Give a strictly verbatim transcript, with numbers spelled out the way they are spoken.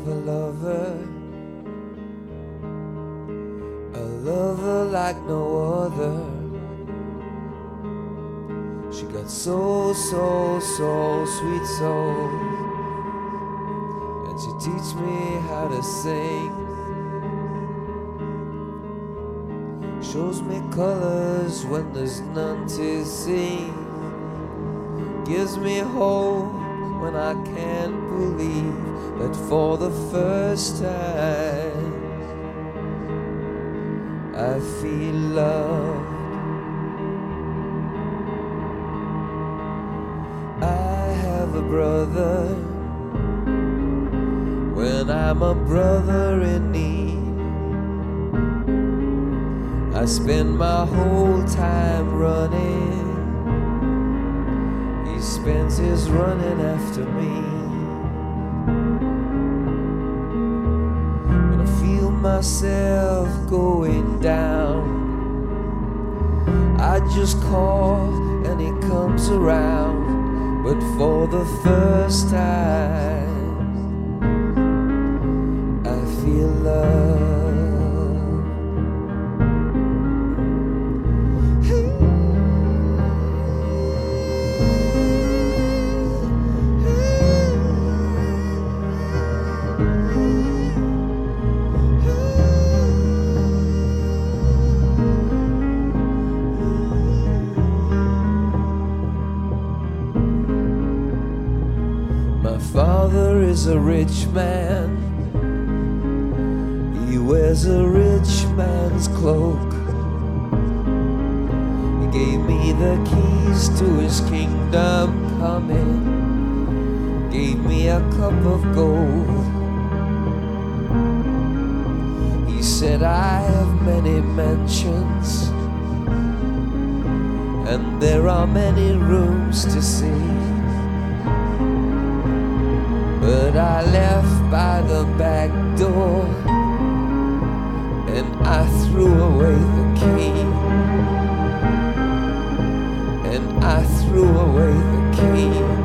have a lover, a lover like no other. She got so, so, so sweet soul, and she teach me how to sing. Shows me colors when there's none to see. Gives me hope when I can't believe that for the first time I feel love. I have a brother when I'm a brother in need. I spend my whole time running, he spends his running after me. When I feel myself going down, I just call and he comes around. But for the first time I feel love. My father is a rich man, he wears a rich man's cloak. He gave me the keys to his kingdom coming, gave me a cup of gold. He said I have many mansions, and there are many rooms to see. But I left by the back door and I threw away the key. And I threw away the key.